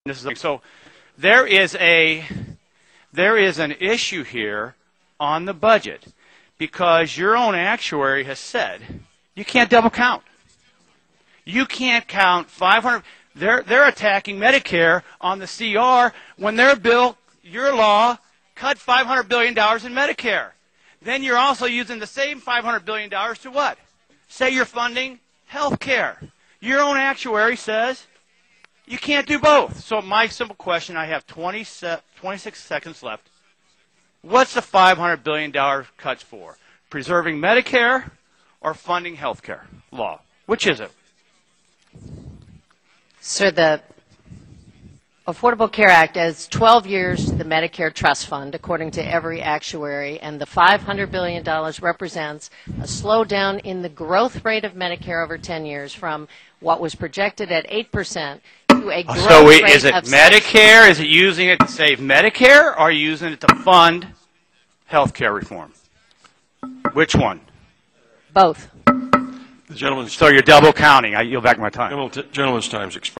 So there is an issue here on the budget because your own actuary has said you can't double count. You can't count 500. They're attacking Medicare on the CR when their bill, your law, cut $500 billion in Medicare. Then you're also using the same $500 billion to what? Say you're funding health care. Your own actuary says you can't do both. So my simple question, I have 26 seconds left. What's the $500 billion cuts for? Preserving Medicare or funding health care law? Which is it? Sir, the Affordable Care Act is 12 years the Medicare Trust Fund, according to every actuary, and the $500 billion represents a slowdown in the growth rate of Medicare over 10 years from what was projected at 8% to a growth rate is it of Medicare? Is it using it to save Medicare, or are you using it to fund health care reform? Which one? both. The gentleman's So you're double counting. I yield back my time. gentleman's time's expired.